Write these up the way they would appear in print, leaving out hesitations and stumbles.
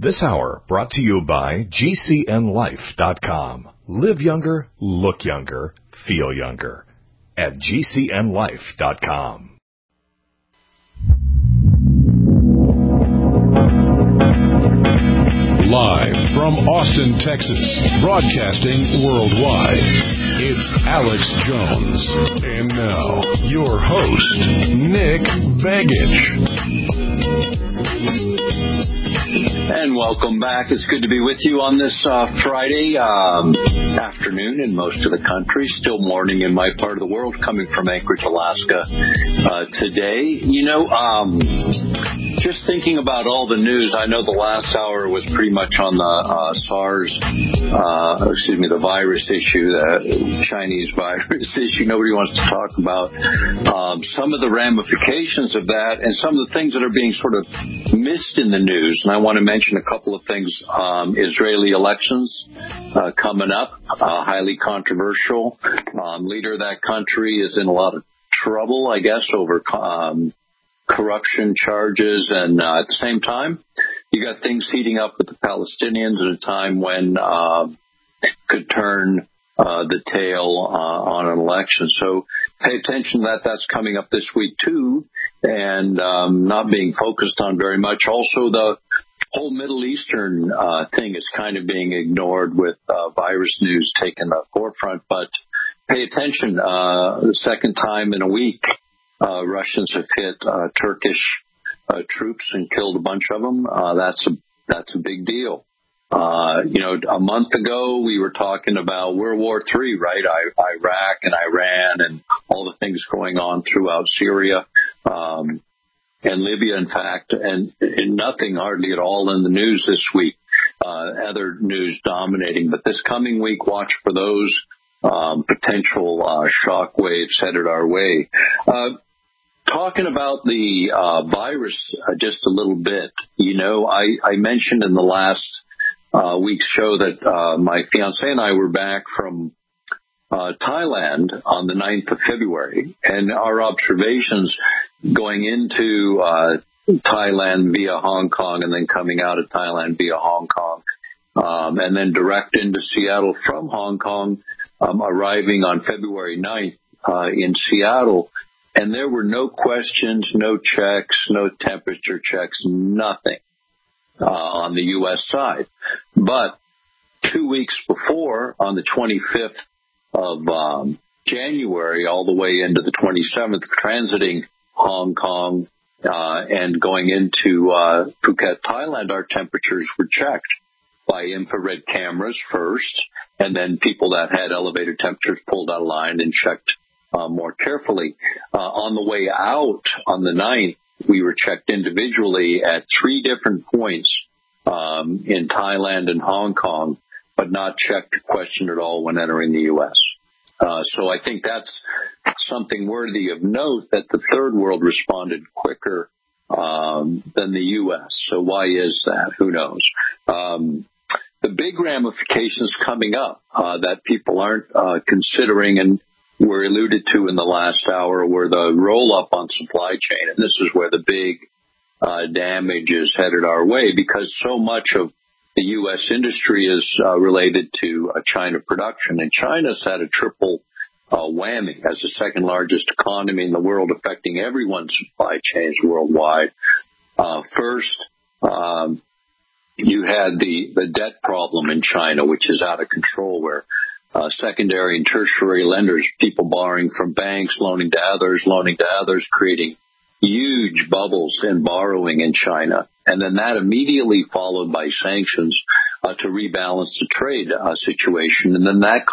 This hour brought to you by GCNLife.com. Live younger, look younger, feel younger at GCNLife.com. Live from Austin, Texas, broadcasting worldwide, it's Alex Jones. And now, your host, Nick Begich. And welcome back. It's good to be with you on this Friday afternoon in most of the country. Still morning in my part of the world, coming from Anchorage, Alaska today. Just thinking about all the news, I know the last hour was pretty much on the the virus issue, the Chinese virus issue. Nobody wants to talk about some of the ramifications of that and some of the things that are being sort of missed in the news. And I want to mention a couple of things. Israeli elections coming up, highly controversial. Leader of that country is in a lot of trouble, I guess, over corruption charges, and at the same time, you got things heating up with the Palestinians at a time when could turn the tail on an election. So pay attention to that. That's coming up this week too, and not being focused on very much. Also, the whole Middle Eastern thing is kind of being ignored with virus news taking the forefront. But pay attention. The second time in a week, Russians have hit Turkish troops and killed a bunch of them. That's a big deal. A month ago we were talking about World War III, right? Iraq and Iran and all the things going on throughout Syria and Libya, in fact, and nothing hardly at all in the news this week. Other news dominating, but this coming week, watch for those potential shock waves headed our way. Talking about the virus just a little bit, I mentioned in the last week's show that my fiancée and I were back from Thailand on the 9th of February, and our observations going into Thailand via Hong Kong and then coming out of Thailand via Hong Kong, and then direct into Seattle from Hong Kong, arriving on February 9th in Seattle. And there were no questions, no checks, no temperature checks, nothing on the U.S. side. But 2 weeks before, on the 25th of January, all the way into the 27th, transiting Hong Kong and going into Phuket, Thailand, our temperatures were checked by infrared cameras first, and then people that had elevated temperatures pulled out of line and checked more carefully. On the way out on the 9th, we were checked individually at 3 different points in Thailand and Hong Kong, but not checked or questioned at all when entering the U.S. So I think that's something worthy of note, that the third world responded quicker than the U.S. So why is that? Who knows? The big ramifications coming up that people aren't considering and were alluded to in the last hour were the roll-up on supply chain. And this is where the big damage is headed our way, because so much of the U.S. industry is related to China production. And China's had a triple whammy as the second largest economy in the world, affecting everyone's supply chains worldwide. First, you had the debt problem in China, which is out of control, where secondary and tertiary lenders, people borrowing from banks, loaning to others, creating huge bubbles in borrowing in China. And then that immediately followed by sanctions to rebalance the trade situation. And then that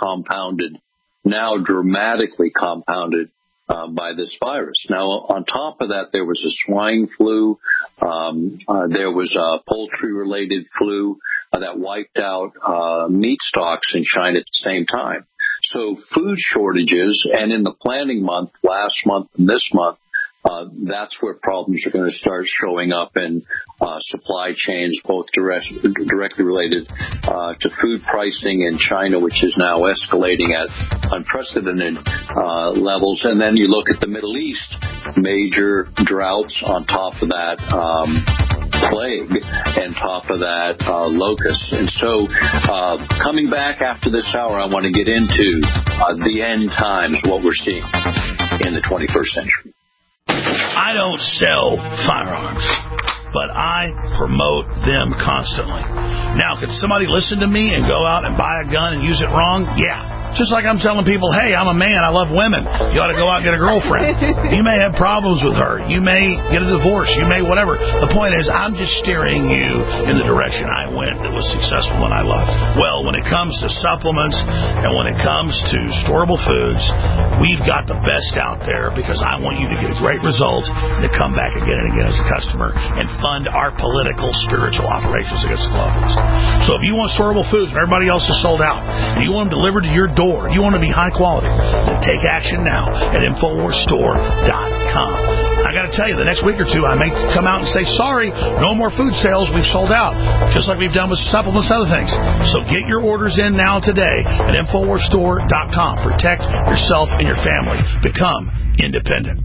dramatically compounded by this virus. Now, on top of that, there was a swine flu. There was a poultry-related flu that wiped out meat stocks in China at the same time. So food shortages, and in the planning month, last month and this month, that's where problems are going to start showing up in supply chains, both directly related to food pricing in China, which is now escalating at unprecedented levels. And then you look at the Middle East, major droughts on top of that. plague, and top of that, locusts. And so, coming back after this hour, I want to get into the end times, what we're seeing in the 21st century. I don't sell firearms, but I promote them constantly. Now, could somebody listen to me and go out and buy a gun and use it wrong? Yeah. Just like I'm telling people, hey, I'm a man, I love women. You ought to go out and get a girlfriend. You may have problems with her. You may get a divorce. You may whatever. The point is, I'm just steering you in the direction I went that was successful and I love. Well, when it comes to supplements and when it comes to storable foods, we've got the best out there because I want you to get a great result and to come back again and again as a customer and fund our political, spiritual operations against the globalists. So if you want storable foods and everybody else is sold out and you want them delivered to your door, you want to be high quality, then take action now at InfoWarsStore.com. I got to tell you, the next week or two, I may come out and say, sorry, no more food sales, we've sold out, just like we've done with supplements and other things. So get your orders in now today at InfoWarsStore.com. Protect yourself and your family. Become independent.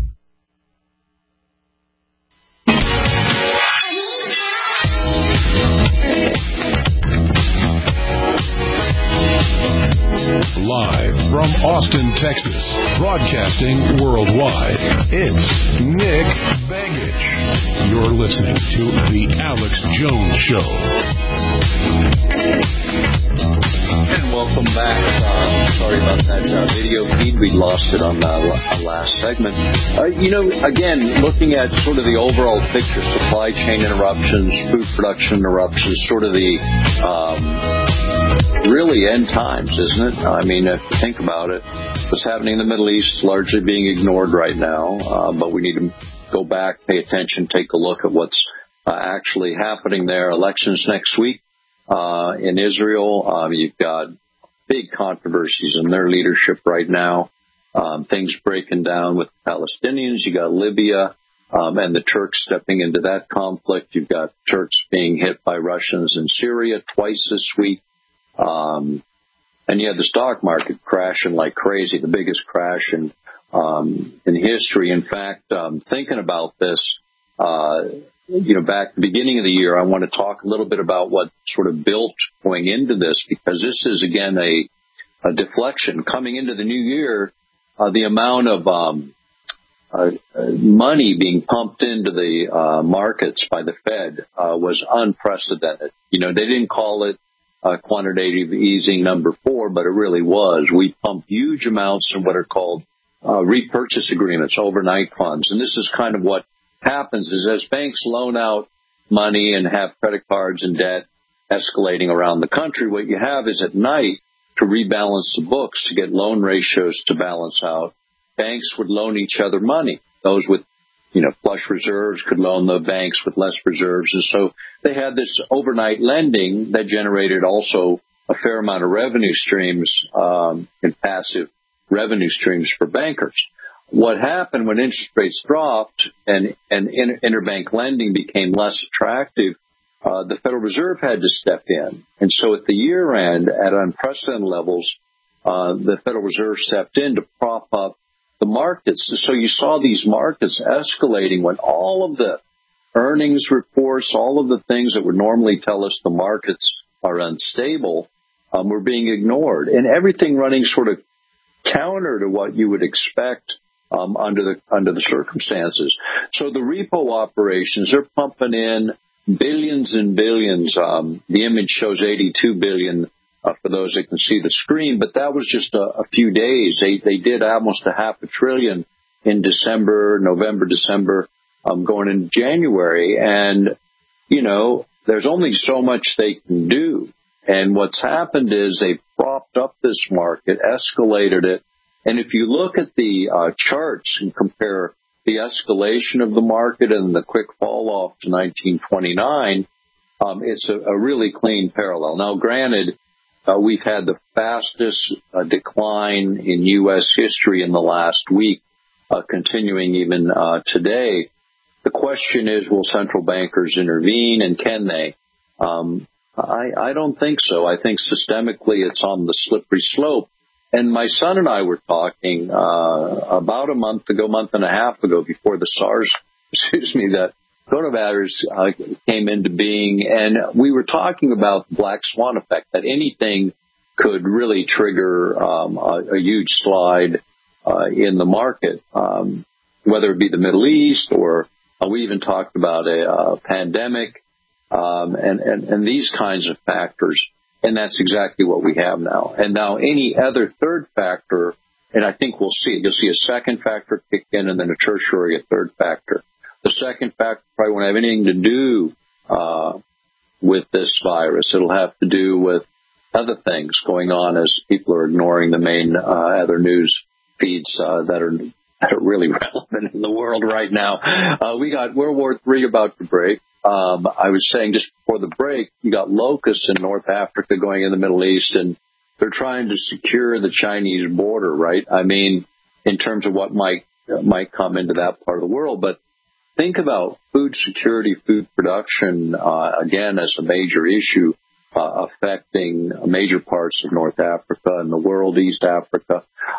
Live from Austin, Texas, broadcasting worldwide, it's Nick Begich. You're listening to The Alex Jones Show. And welcome back. Sorry about that video feed. We lost it on the last segment. Again, looking at sort of the overall picture, supply chain interruptions, food production interruptions, sort of the really end times, isn't it? I mean, if you think about it, what's happening in the Middle East is largely being ignored right now, but we need to go back, pay attention, take a look at what's actually happening there. Elections next week in Israel. You've got big controversies in their leadership right now. Things breaking down with the Palestinians. You got Libya and the Turks stepping into that conflict. You've got Turks being hit by Russians in Syria twice this week. And you had the stock market crashing like crazy, the biggest crash in history. In fact, thinking about this, back at the beginning of the year, I want to talk a little bit about what sort of built going into this, because this is, again, a deflection. Coming into the new year, the amount of money being pumped into the markets by the Fed was unprecedented. They didn't call it quantitative easing number 4, but it really was. We pump huge amounts of what are called repurchase agreements, overnight funds. And this is kind of what happens is as banks loan out money and have credit cards and debt escalating around the country, what you have is at night to rebalance the books to get loan ratios to balance out. Banks would loan each other money. Those with flush reserves could loan the banks with less reserves. And so they had this overnight lending that generated also a fair amount of revenue streams and passive revenue streams for bankers. What happened when interest rates dropped and interbank lending became less attractive, the Federal Reserve had to step in. And so at the year end, at unprecedented levels, the Federal Reserve stepped in to prop up the markets. So you saw these markets escalating when all of the earnings reports, all of the things that would normally tell us the markets are unstable, were being ignored, and everything running sort of counter to what you would expect under the circumstances. So the repo operations, they're pumping in billions and billions. The image shows 82 billion. For those that can see the screen, but that was just a few days. They did almost $500 billion in November, December, going into January. And, there's only so much they can do. And what's happened is they've propped up this market, escalated it. And if you look at the charts and compare the escalation of the market and the quick fall off to 1929, it's a really clean parallel. Now, granted, we've had the fastest decline in U.S. history in the last week, continuing even today. The question is, will central bankers intervene, and can they? I don't think so. I think systemically it's on the slippery slope. And my son and I were talking about a month and a half ago, before the SARS, that coronavirus came into being, and we were talking about the black swan effect, that anything could really trigger a huge slide in the market, whether it be the Middle East or we even talked about a pandemic and these kinds of factors. And that's exactly what we have now. And now any other third factor, and I think we'll see, you'll see a second factor kick in and then a tertiary, a third factor. The second factor probably won't have anything to do with this virus. It'll have to do with other things going on as people are ignoring the main other news feeds that are really relevant in the world right now. We got World War III about to break. I was saying just before the break, you got locusts in North Africa going in the Middle East, and they're trying to secure the Chinese border, right? I mean, in terms of what might come into that part of the world. But think about food security, food production, again, as a major issue affecting major parts of North Africa and the world, East Africa.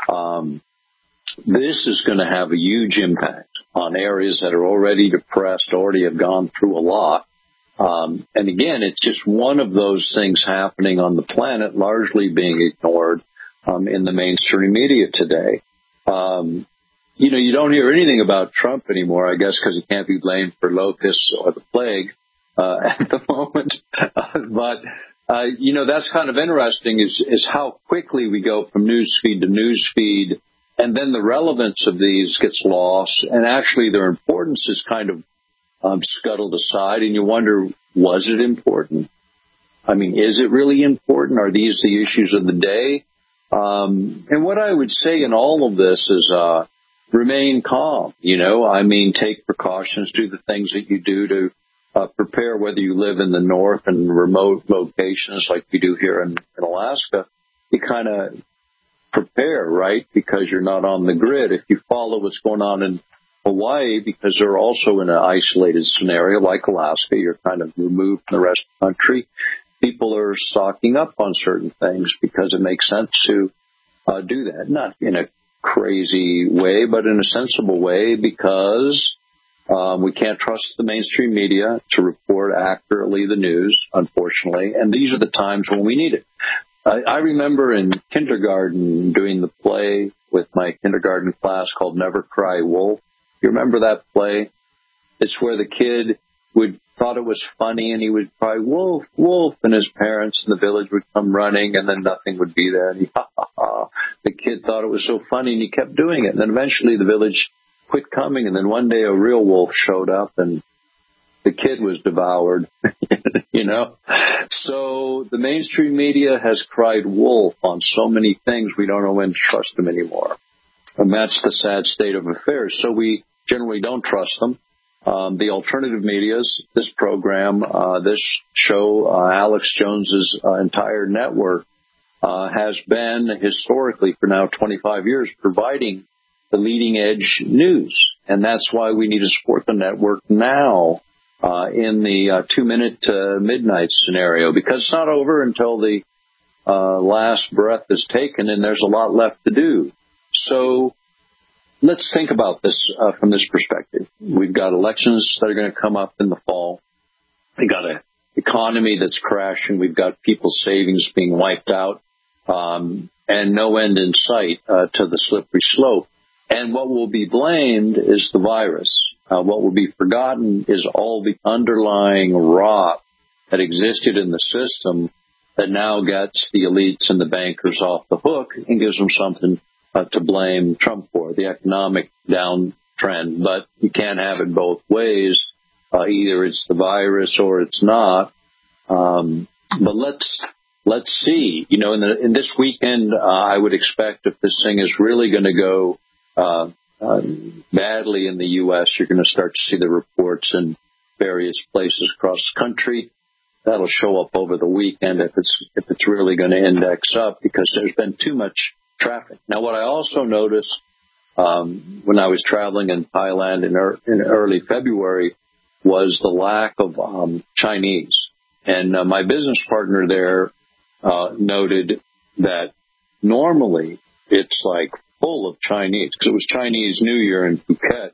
This is going to have a huge impact on areas that are already depressed, already have gone through a lot. And again, it's just one of those things happening on the planet, largely being ignored in the mainstream media today. You don't hear anything about Trump anymore, I guess, because he can't be blamed for locusts or the plague at the moment. But that's kind of interesting is how quickly we go from newsfeed to newsfeed. And then the relevance of these gets lost, and actually their importance is kind of scuttled aside, and you wonder, was it important? I mean, is it really important? Are these the issues of the day? And what I would say in all of this is remain calm, take precautions, do the things that you do to prepare, whether you live in the north and remote locations like we do here in Alaska. You kind of prepare, right? Because you're not on the grid. If you follow what's going on in Hawaii, because they're also in an isolated scenario like Alaska, you're kind of removed from the rest of the country. People are stocking up on certain things because it makes sense to do that. Not in a crazy way, but in a sensible way, because we can't trust the mainstream media to report accurately the news, unfortunately. And these are the times when we need it. I remember in kindergarten doing the play with my kindergarten class called Never Cry Wolf. You remember that play? It's where the kid thought it was funny and he would cry, "Wolf, wolf," and his parents in the village would come running and then nothing would be there. And the kid thought it was so funny and he kept doing it. And then eventually the village quit coming, and then one day a real wolf showed up and the kid was devoured, So the mainstream media has cried wolf on so many things, we don't know when to trust them anymore. And that's the sad state of affairs. So we generally don't trust them. The alternative medias, this program, this show, Alex Jones's entire network, has been historically for now 25 years providing the leading edge news. And that's why we need to support the network now. In the 2-minute to midnight scenario, because it's not over until the last breath is taken, and there's a lot left to do. So let's think about this from this perspective. We've got elections that are going to come up in the fall. We've got an economy that's crashing. We've got people's savings being wiped out, and no end in sight to the slippery slope. And what will be blamed is the virus. What will be forgotten is all the underlying rot that existed in the system that now gets the elites and the bankers off the hook and gives them something to blame Trump for, the economic downtrend. But you can't have it both ways. Either it's the virus or it's not. But let's see. In this weekend, I would expect if this thing is really going to go badly in the U.S., you're going to start to see the reports in various places across the country. That'll show up over the weekend if it's really going to index up, because there's been too much traffic. Now, what I also noticed when I was traveling in Thailand in early February was the lack of Chinese. And my business partner there noted that normally it's like full of Chinese, because it was Chinese New Year in Phuket.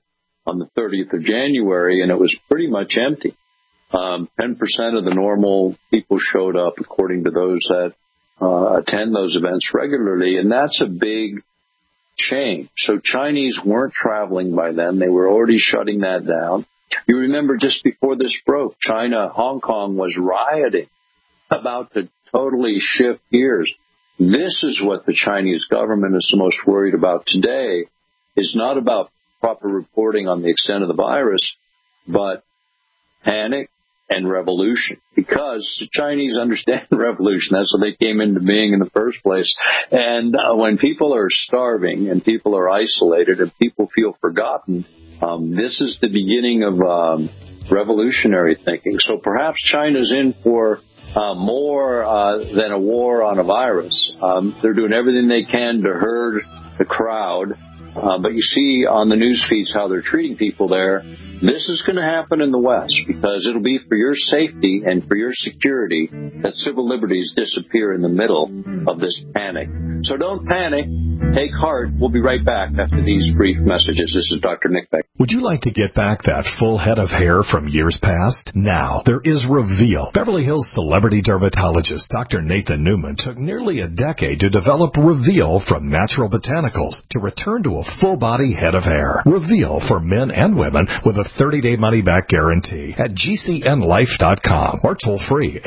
on the 30th of January, and it was pretty much empty. 10% of the normal people showed up, according to those that attend those events regularly, and that's a big change. So Chinese weren't traveling by then. They were already shutting that down. You remember just before this broke, Hong Kong was rioting, about to totally shift gears. This is what the Chinese government is the most worried about today, is not about proper reporting on the extent of the virus, but panic and revolution, because the Chinese understand revolution. That's what they came into being in the first place. And when people are starving and people are isolated and people feel forgotten, this is the beginning of revolutionary thinking. So perhaps China's in for more than a war on a virus. They're doing everything they can to herd the crowd. But you see on the news feeds how they're treating people there. This is going to happen in the West, because it'll be for your safety and for your security that civil liberties disappear in the middle of this panic. So don't panic. Take heart. We'll be right back after these brief messages. This is Dr. Nick Beck. Would you like to get back that full head of hair from years past? Now, there is Reveal. Beverly Hills celebrity dermatologist Dr. Nathan Newman took nearly a decade to develop Reveal from natural botanicals to return to a full-body head of hair. Reveal for men and women with a 30-day money-back guarantee at GCNlife.com or toll-free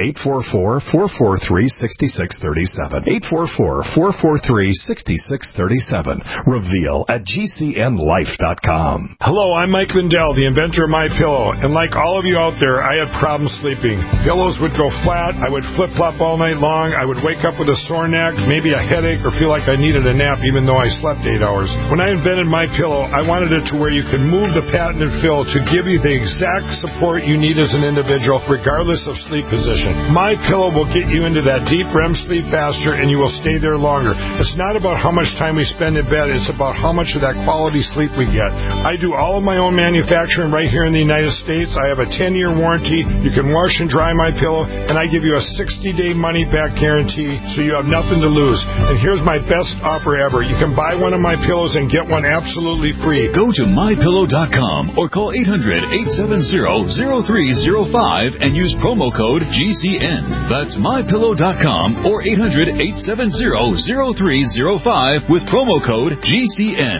844-443-6637. 844-443-6637. Reveal at GCNlife.com. Hello, I'm Mike Lindell, the inventor of MyPillow, and like all of you out there, I had problems sleeping. Pillows would go flat, I would flip-flop all night long, I would wake up with a sore neck, maybe a headache, or feel like I needed a nap even though I slept 8 hours. When I invented MyPillow, I wanted it to where you can move the patented fill to give you the exact support you need as an individual, regardless of sleep position. MyPillow will get you into that deep REM sleep faster, and you will stay there longer. It's not about how much time we spend in bed, it's about how much of that quality sleep we get. I do all of my own manufacturing right here in the United States. I have a 10-year warranty. You can wash and dry MyPillow, and I give you a 60-day money-back guarantee, so you have nothing to lose. And here's my best offer ever. You can buy one of my pillows and get one absolutely free. Go to MyPillow.com or call 800-870-0305 and use promo code GCN. That's MyPillow.com or 800-870-0305 with promo code GCN.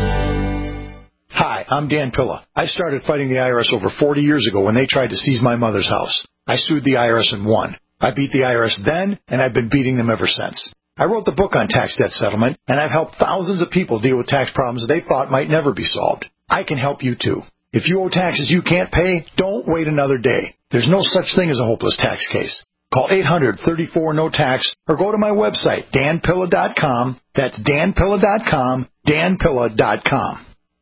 Hi, I'm Dan Pilla. I started fighting the IRS over 40 years ago when they tried to seize my mother's house. I sued the IRS and won. I beat the IRS then, and I've been beating them ever since. I wrote the book on tax debt settlement, and I've helped thousands of people deal with tax problems they thought might never be solved. I can help you too. If you owe taxes you can't pay, don't wait another day. There's no such thing as a hopeless tax case. Call 800-34-NO-TAX or go to my website, danpilla.com. That's danpilla.com, danpilla.com.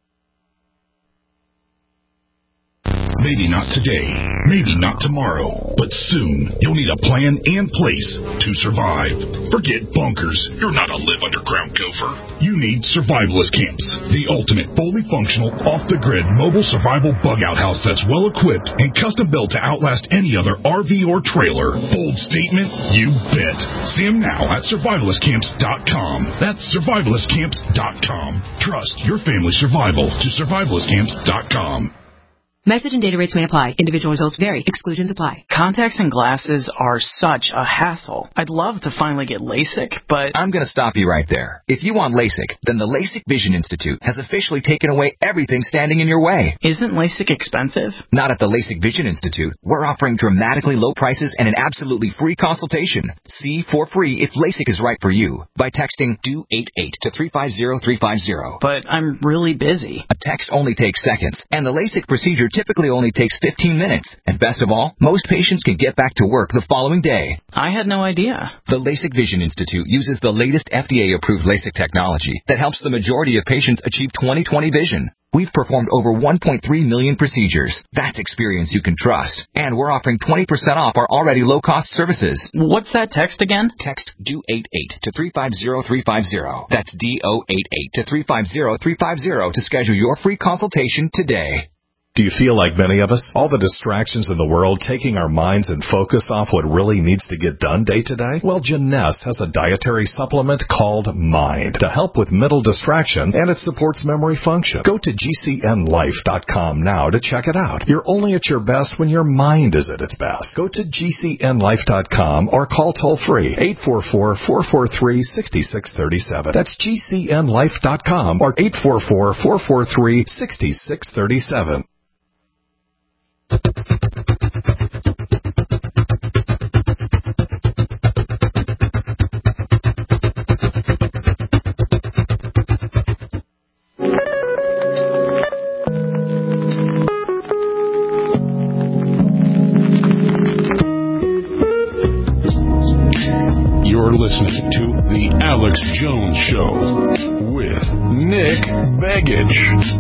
Maybe not today, maybe not tomorrow, but soon you'll need a plan and place to survive. Forget bunkers. You're not a live underground gopher. You need survivalist camps, the ultimate fully functional, off-the-grid mobile survival bug-out house that's well-equipped and custom-built to outlast any other RV or trailer. Bold statement? You bet. See them now at survivalistcamps.com. That's survivalistcamps.com. Trust your family's survival to survivalistcamps.com. Message and data rates may apply. Individual results vary. Exclusions apply. Contacts and glasses are such a hassle. I'd love to finally get LASIK, but... I'm going to stop you right there. If you want LASIK, then the LASIK Vision Institute has officially taken away everything standing in your way. Isn't LASIK expensive? Not at the LASIK Vision Institute. We're offering dramatically low prices and an absolutely free consultation. See for free if LASIK is right for you by texting DO88 to 350350. But I'm really busy. A text only takes seconds, and the LASIK procedure typically only takes 15 minutes. And best of all, most patients can get back to work the following day. I had no idea. The LASIK Vision Institute uses the latest FDA-approved LASIK technology that helps the majority of patients achieve 20/20 vision. We've performed over 1.3 million procedures. That's experience you can trust. And we're offering 20% off our already low-cost services. What's that text again? Text DO88 to 350350. That's DO88 to 350350 to schedule your free consultation today. Do you feel like many of us? All the distractions in the world taking our minds and focus off what really needs to get done day to day? Well, Jeunesse has a dietary supplement called Mind to help with mental distraction, and it supports memory function. Go to GCNlife.com now to check it out. You're only at your best when your mind is at its best. Go to GCNlife.com or call toll-free 844-443-6637. That's GCNlife.com or 844-443-6637. You're listening to The Alex Jones Show with Nick Begich.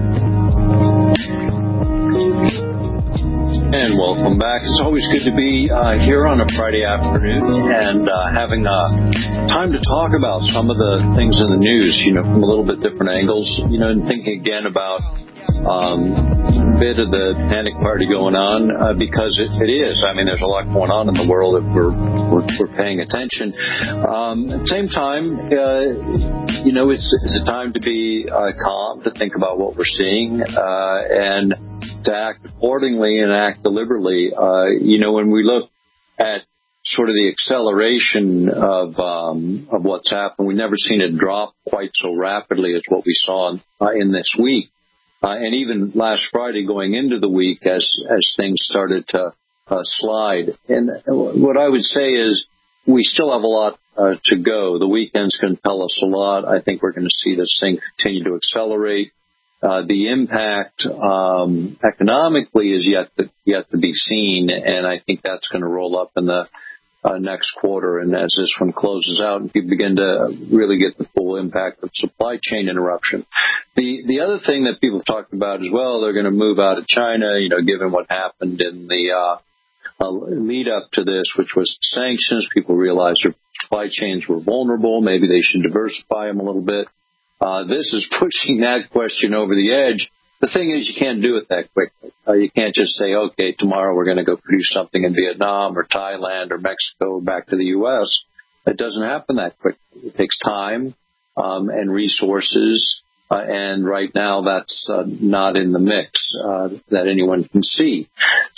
And welcome back. It's always good to be here on a Friday afternoon and having time to talk about some of the things in the news, from a little bit different angles, and thinking again about a bit of the panic party going on because it is. I mean, there's a lot going on in the world if we're paying attention. At the same time, it's a time to be calm, to think about what we're seeing, and to act accordingly and act deliberately. When we look at sort of the acceleration of what's happened, we've never seen it drop quite so rapidly as what we saw in this week. And even last Friday going into the week as things started to slide. And what I would say is we still have a lot to go. The weekend's going to tell us a lot. I think we're going to see this thing continue to accelerate. The impact economically is yet to be seen, and I think that's going to roll up in the next quarter. And as this one closes out, and people begin to really get the full impact of supply chain interruption. The other thing that people have talked about as well, they're going to move out of China, given what happened in the lead up to this, which was sanctions. People realized their supply chains were vulnerable. Maybe they should diversify them a little bit. This is pushing that question over the edge. The thing is, you can't do it that quickly. You can't just say, okay, tomorrow we're going to go produce something in Vietnam or Thailand or Mexico or back to the U.S. It doesn't happen that quickly. It takes time and resources, and right now that's not in the mix that anyone can see.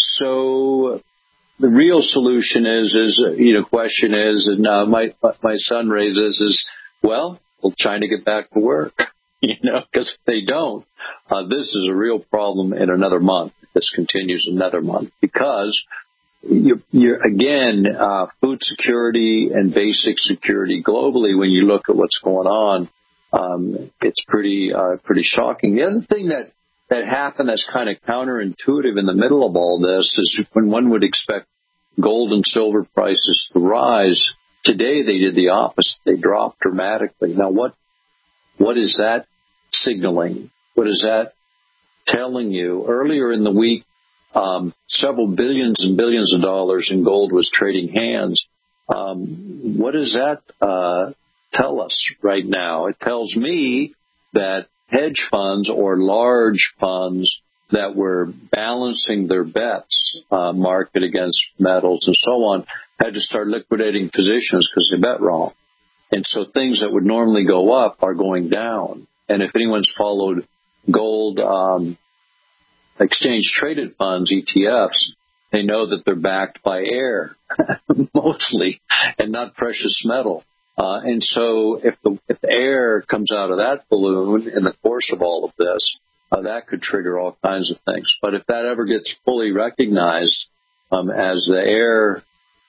So the real solution question is, and my son raises is, well, will China get back to work? Because if they don't, this is a real problem in another month. This continues another month because you're again, food security and basic security globally. When you look at what's going on, it's pretty shocking. The other thing that happened that's kind of counterintuitive in the middle of all this is when one would expect gold and silver prices to rise. Today they did the opposite. They dropped dramatically. Now what is that signaling? What is that telling you? Earlier in the week, several billions and billions of dollars in gold was trading hands. What does that tell us right now? It tells me that hedge funds or large funds that were balancing their bets, market against metals and so on, had to start liquidating positions because they bet wrong. And so things that would normally go up are going down. And if anyone's followed gold exchange-traded funds, ETFs, they know that they're backed by air, mostly, and not precious metal. And so if the air comes out of that balloon in the course of all of this, that could trigger all kinds of things. But if that ever gets fully recognized as the air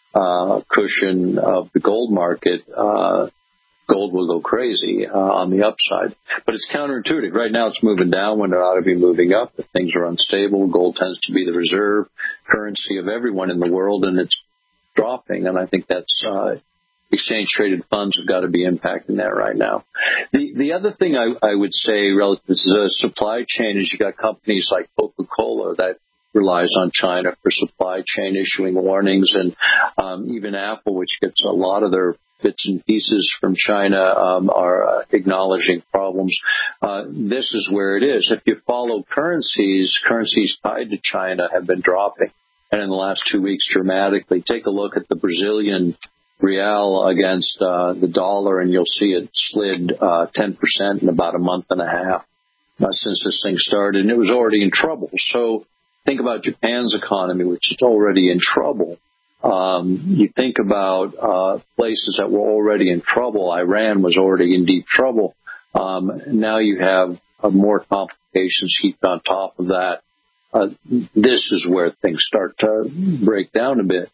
cushion of the gold market, gold will go crazy on the upside. But it's counterintuitive. Right now it's moving down when it ought to be moving up. If things are unstable, gold tends to be the reserve currency of everyone in the world, and it's dropping. And I think that's exchange-traded funds have got to be impacting that right now. The other thing I would say relative to the supply chain is you got companies like Coca-Cola that relies on China for supply chain issuing warnings, and even Apple, which gets a lot of their bits and pieces from China, are acknowledging problems. This is where it is. If you follow currencies tied to China have been dropping, and in the last 2 weeks dramatically. Take a look at the Brazilian real against the dollar, and you'll see it slid 10% in about a month and a half since this thing started, and it was already in trouble. So think about Japan's economy, which is already in trouble. You think about places that were already in trouble. Iran was already in deep trouble. Now you have more complications heaped on top of that. This is where things start to break down a bit.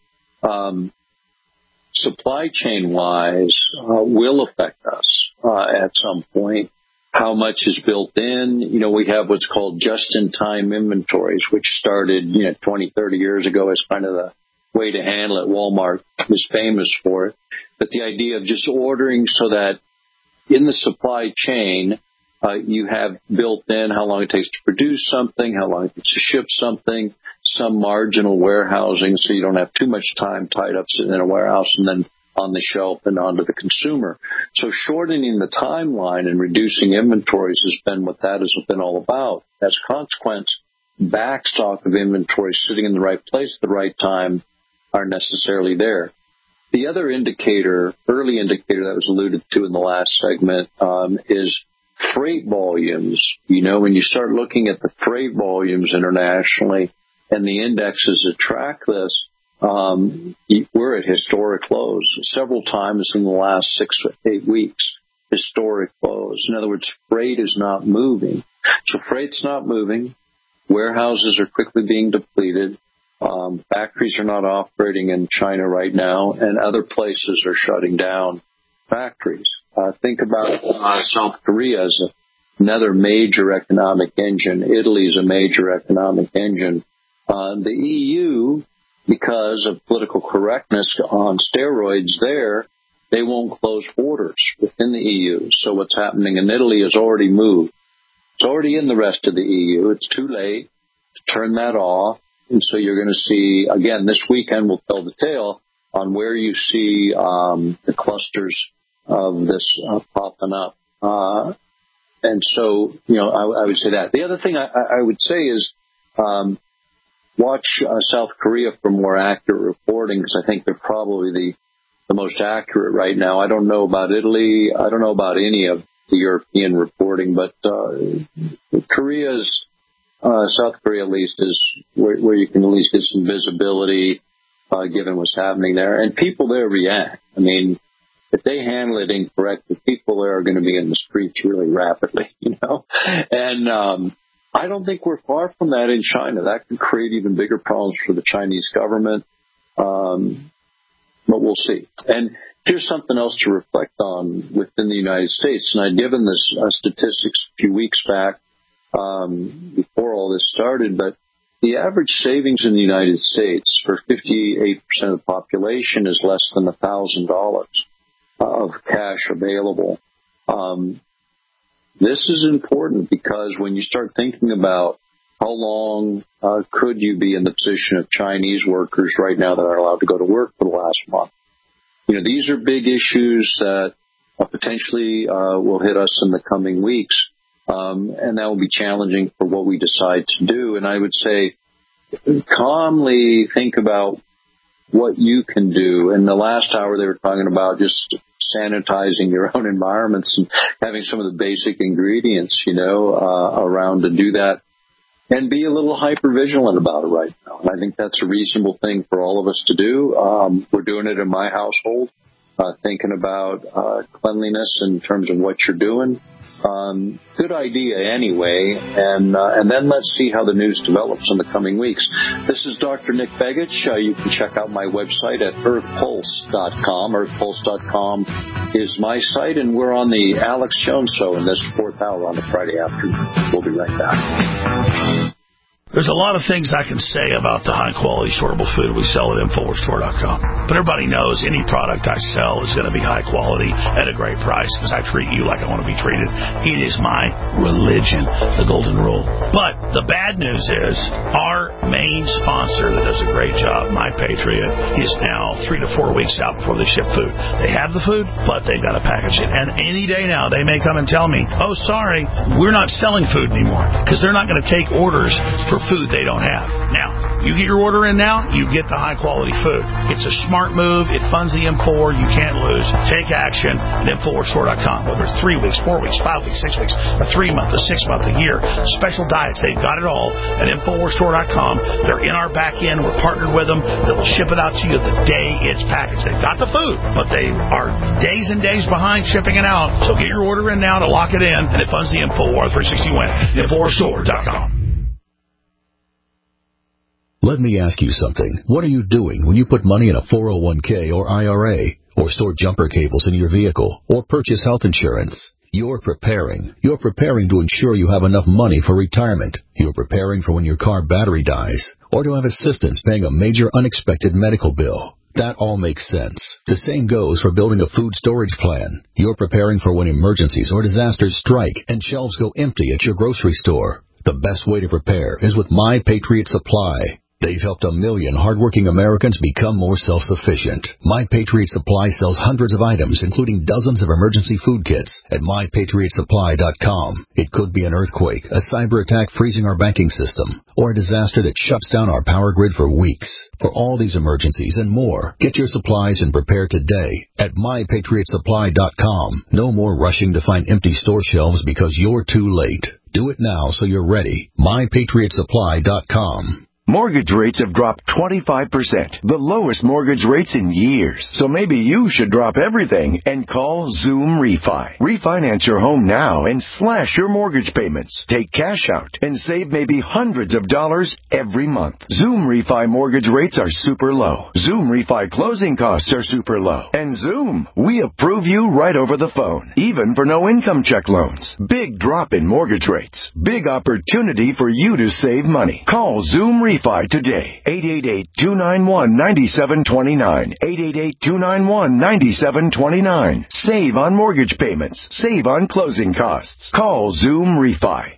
Supply chain-wise will affect us at some point. How much is built in? You know, we have what's called just-in-time inventories, which started, 20, 30 years ago as kind of the way to handle it. Walmart was famous for it. But the idea of just ordering so that in the supply chain, you have built in how long it takes to produce something, how long it takes to ship something, some marginal warehousing so you don't have too much time tied up sitting in a warehouse and then on the shelf and onto the consumer. So shortening the timeline and reducing inventories has been what that has been all about. As a consequence, backstock of inventory sitting in the right place at the right time aren't necessarily there. The other indicator, early indicator that was alluded to in the last segment, is freight volumes. You know, when you start looking at the freight volumes internationally and the indexes that track this, we're at historic lows several times in the last 6 or 8 weeks. Historic lows. In other words, freight is not moving. So freight's not moving. Warehouses are quickly being depleted. Factories are not operating in China right now, and other places are shutting down factories. Think about South Korea as another major economic engine. Italy's a major economic engine. The EU, because of political correctness on steroids there, they won't close borders within the EU. So what's happening in Italy has already moved. It's already in the rest of the EU. It's too late to turn that off. And so you're going to see, again, this weekend will tell the tale on where you see the clusters of this popping up. And so, I would say that. The other thing I would say is watch South Korea for more accurate reporting, because I think they're probably the most accurate right now. I don't know about Italy. I don't know about any of the European reporting, but South Korea at least is where you can at least get some visibility given what's happening there. And people there react. I mean, if they handle it incorrectly, people there are going to be in the streets really rapidly, And I don't think we're far from that in China. That could create even bigger problems for the Chinese government. But we'll see. And here's something else to reflect on within the United States. And I'd given this statistics a few weeks back before all this started, but the average savings in the United States for 58% of the population is less than $1,000 of cash available. This is important because when you start thinking about how long could you be in the position of Chinese workers right now that are allowed to go to work for the last month, these are big issues that potentially will hit us in the coming weeks. And that will be challenging for what we decide to do. And I would say calmly think about what you can do. In the last hour, they were talking about just sanitizing your own environments and having some of the basic ingredients, around to do that. And be a little hyper-vigilant about it right now. And I think that's a reasonable thing for all of us to do. We're doing it in my household, thinking about cleanliness in terms of what you're doing. Good idea anyway, and then let's see how the news develops in the coming weeks. This is Dr. Nick Begich. You can check out my website at earthpulse.com. Earthpulse.com is my site, and we're on the Alex Jones Show in this 4th hour on a Friday afternoon. We'll be right back. There's a lot of things I can say about the high-quality storeable food we sell at InfoWarsStore.com. But everybody knows any product I sell is going to be high quality at a great price because I treat you like I want to be treated. It is my religion, the golden rule. But the bad news is our main sponsor that does a great job, My Patriot, is now 3 to 4 weeks out before they ship food. They have the food, but they've got to package it. And any day now, they may come and tell me, oh, sorry, we're not selling food anymore because they're not going to take orders for food they don't have. Now, you get your order in now, you get the high-quality food. It's a smart move. It funds the InfoWar. You can't lose. Take action at InfoWarsStore.com. Whether it's 3 weeks, 4 weeks, 5 weeks, 6 weeks, a 3-month, a 6-month, a year, special diets, they've got it all at InfoWarsStore.com. They're in our back end. We're partnered with them. They will ship it out to you the day it's packaged. They've got the food, but they are days and days behind shipping it out. So get your order in now to lock it in, and it funds the InfoWar 360-WIN. InfoWarsStore.com. Let me ask you something. What are you doing when you put money in a 401k or IRA, or store jumper cables in your vehicle, or purchase health insurance? You're preparing. You're preparing to ensure you have enough money for retirement. You're preparing for when your car battery dies, or to have assistance paying a major unexpected medical bill. That all makes sense. The same goes for building a food storage plan. You're preparing for when emergencies or disasters strike and shelves go empty at your grocery store. The best way to prepare is with My Patriot Supply. They've helped 1 million hardworking Americans become more self-sufficient. My Patriot Supply sells hundreds of items, including dozens of emergency food kits at MyPatriotSupply.com. It could be an earthquake, a cyber attack freezing our banking system, or a disaster that shuts down our power grid for weeks. For all these emergencies and more, get your supplies and prepare today at MyPatriotSupply.com. No more rushing to find empty store shelves because you're too late. Do it now so you're ready. MyPatriotSupply.com. Mortgage rates have dropped 25%, the lowest mortgage rates in years. So maybe you should drop everything and call Zoom Refi. Refinance your home now and slash your mortgage payments. Take cash out and save maybe hundreds of dollars every month. Zoom Refi mortgage rates are super low. Zoom Refi closing costs are super low. And Zoom, we approve you right over the phone, even for no income check loans. Big drop in mortgage rates. Big opportunity for you to save money. Call Zoom Refi today. 888-291-9729. 888-291-9729. Save on mortgage payments. Save on closing costs. Call Zoom Refi.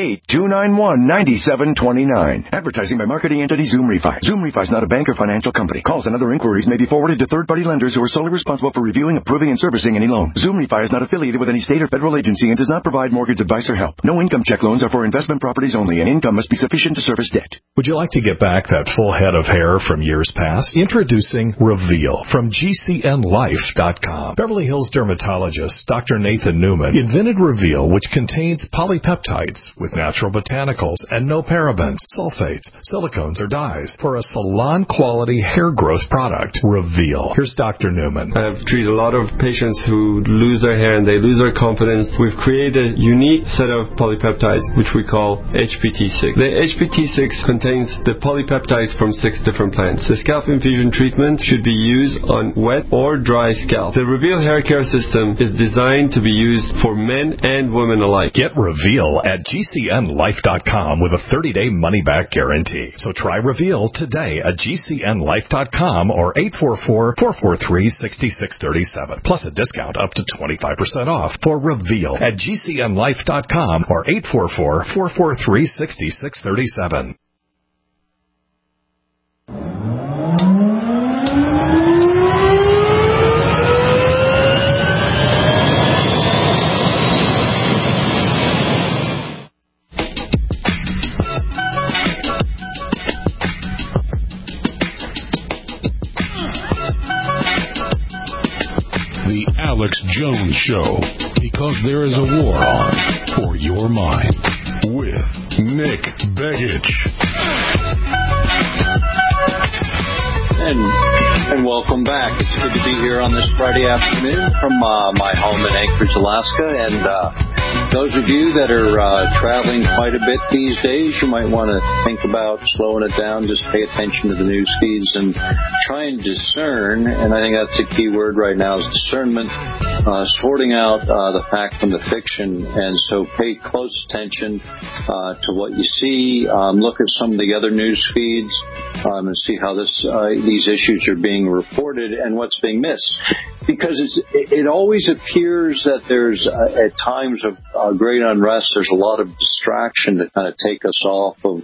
888-291-9729. Advertising by marketing entity Zoom Refi. Zoom Refi is not a bank or financial company. Calls and other inquiries may be forwarded to third-party lenders who are solely responsible for reviewing, approving, and servicing any loan. Zoom Refi is not affiliated with any state or federal agency and does not provide mortgage advice or help. No income check loans are for investment properties only, and income must be sufficient to service debt. Would you like to get back that full head of hair from years past? Introducing Reveal from GCNLife.com. Beverly Hills dermatologist Dr. Nathan Newman invented Reveal, which contains polypeptides with natural botanicals and no parabens, sulfates, silicones, or dyes for a salon-quality hair growth product. Reveal. Here's Dr. Newman. I've treated a lot of patients who lose their hair and they lose their confidence. We've created a unique set of polypeptides, which we call HPT6. The HPT6 contains the polypeptides from 6 different plants. The scalp infusion treatment should be used on wet or dry scalp. The Reveal hair care system is designed to be used for men and women alike. Get Reveal at GCNLife.com with a 30-day money-back guarantee. So try Reveal today at GCNLife.com or 844-443-6637. Plus a discount up to 25% off for Reveal at GCNLife.com or 844-443-6637. The Alex Jones Show, because there is a war on for your mind, with Nick Begich. And welcome back. It's good to be here on this Friday afternoon from my home in Anchorage, Alaska. And those of you that are traveling quite a bit these days, you might want to think about slowing it down. Just pay attention to the news feeds and try and discern, and I think that's a key word right now, is discernment, sorting out the fact from the fiction. And so pay close attention to what you see. Look at some of the other news feeds and see how these issues are being reported and what's being missed. Because it always appears that there's, at times of great unrest, there's a lot of distraction to kind of take us off of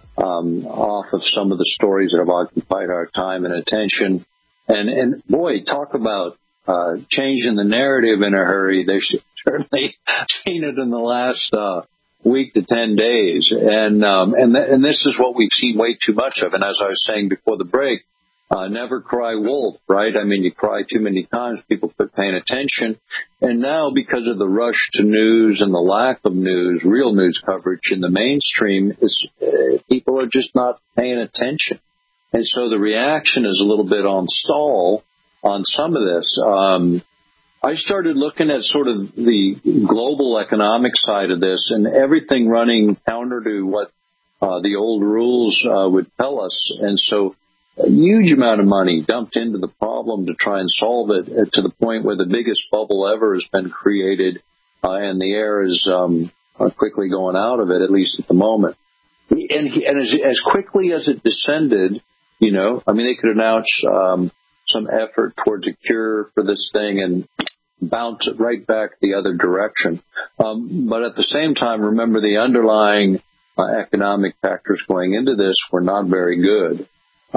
some of the stories that have occupied our time and attention. And boy, talk about changing the narrative in a hurry. They've certainly seen it in the last week to 10 days. And this is what we've seen way too much of. And as I was saying before the break, never cry wolf, right? I mean, you cry too many times, people quit paying attention. And now, because of the rush to news and the lack of news, real news coverage in the mainstream, people are just not paying attention. And so the reaction is a little bit on stall on some of this. I started looking at sort of the global economic side of this and everything running counter to what the old rules would tell us. And so a huge amount of money dumped into the problem to try and solve it to the point where the biggest bubble ever has been created, and the air is quickly going out of it, at least at the moment. And as quickly as it descended, you know, I mean, they could announce some effort towards a cure for this thing and bounce it right back the other direction. But at the same time, remember the underlying economic factors going into this were not very good.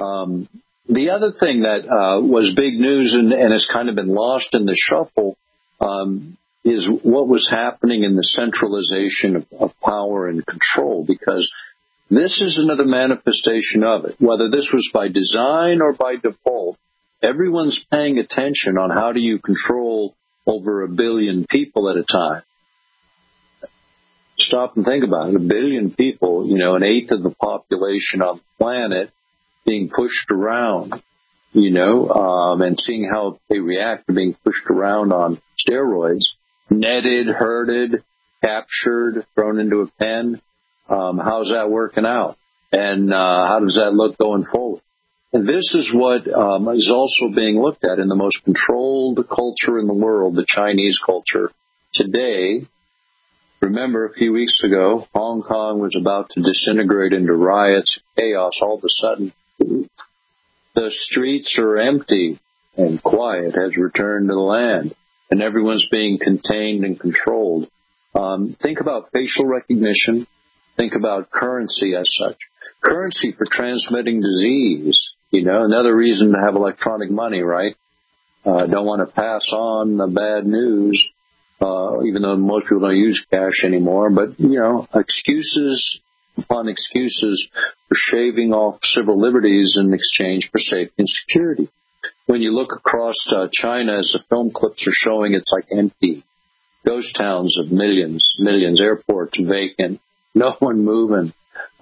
The other thing that was big news and has kind of been lost in the shuffle is what was happening in the centralization of power and control, because this is another manifestation of it. Whether this was by design or by default, everyone's paying attention on how do you control over 1 billion people at a time. Stop and think about it. 1 billion people, you know, 1/8 of the population on the planet being pushed around, you know, and seeing how they react to being pushed around on steroids, netted, herded, captured, thrown into a pen. How's that working out? And how does that look going forward? And this is what is also being looked at in the most controlled culture in the world, the Chinese culture. Today, remember a few weeks ago, Hong Kong was about to disintegrate into riots, chaos. All of a sudden, the streets are empty and quiet has returned to the land, and everyone's being contained and controlled. Think about facial recognition. Think about currency as such. Currency for transmitting disease. You know, another reason to have electronic money, right? Don't want to pass on the bad news, even though most people don't use cash anymore. But, you know, excuses upon excuses for shaving off civil liberties in exchange for safety and security. When you look across China, as the film clips are showing, it's like empty. Ghost towns of millions, airports vacant, no one moving.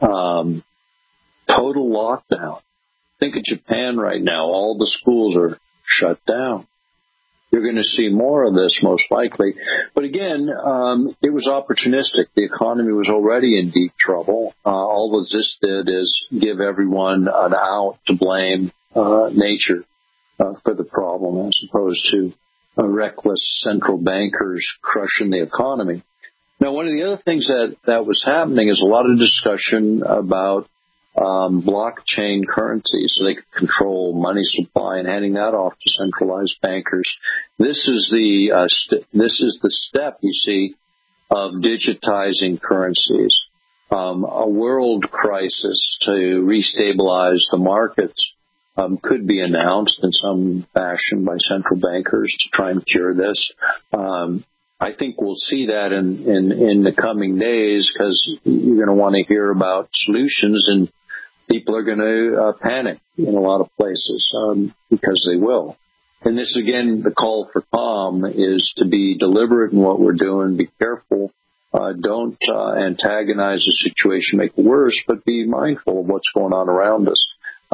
Total lockdown. Think of Japan right now. All the schools are shut down. You're going to see more of this most likely. But again, it was opportunistic. The economy was already in deep trouble. All that this did is give everyone an out to blame nature for the problem, as opposed to reckless central bankers crushing the economy. Now, one of the other things that was happening is a lot of discussion about blockchain currency, so they could control money supply and handing that off to centralized bankers. This is the step, you see, of digitizing currencies. A world crisis to restabilize the markets could be announced in some fashion by central bankers to try and cure this. I think we'll see that in the coming days, because you're going to want to hear about solutions, and people are going to panic in a lot of places because they will. And this, again, the call for calm is to be deliberate in what we're doing, be careful, don't antagonize the situation, make it worse, but be mindful of what's going on around us.